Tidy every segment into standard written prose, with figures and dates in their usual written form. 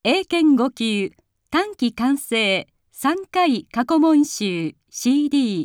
英検5級短期完成3回過去問集 CD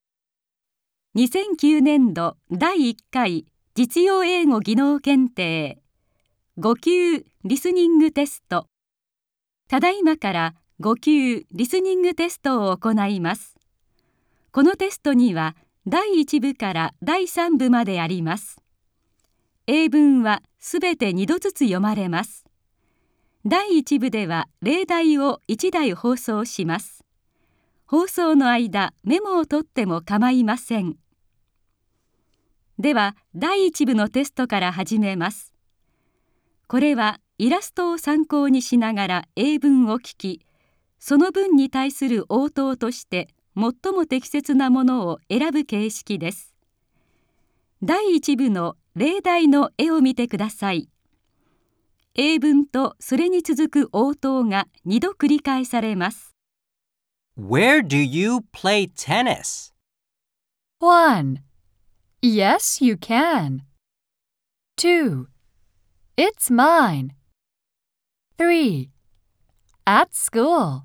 2009年度第1回実用英語技能検定5級リスニングテスト。ただいまから5級リスニングテストを行います。このテストには第1部から第3部まであります。英文はすべて2度ずつ読まれます。第1部では例題を1題放送します。放送の間、メモを取っても構いません。では、第1部のテストから始めます。これはイラストを参考にしながら英文を聞き、その文に対する応答として最も適切なものを選ぶ形式です。第1部の例題の絵を見てください。英文とそれに続く応答が2度繰り返されます。 Where do you play tennis? 1. Yes, you can. 2. It's mine. 3. At school.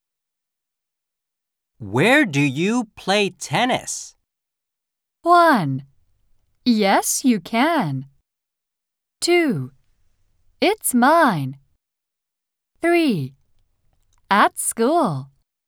Where do you play tennis? 1. Yes, you can. 2. It's mine. 3. At school.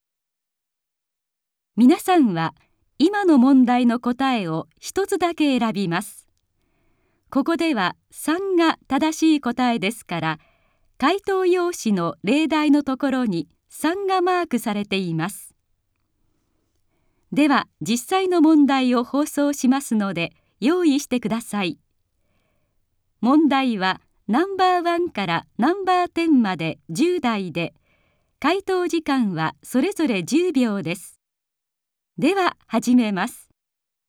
皆さんは今の問題の答えを一つだけ選びます。ここでは3が正しい答えですから、回答用紙の例題のところに3がマークされています。では実際の問題を放送しますので用意してください。問題はナンバー1からナンバー10まで10題で、回答時間はそれぞれ10秒です。では始めます。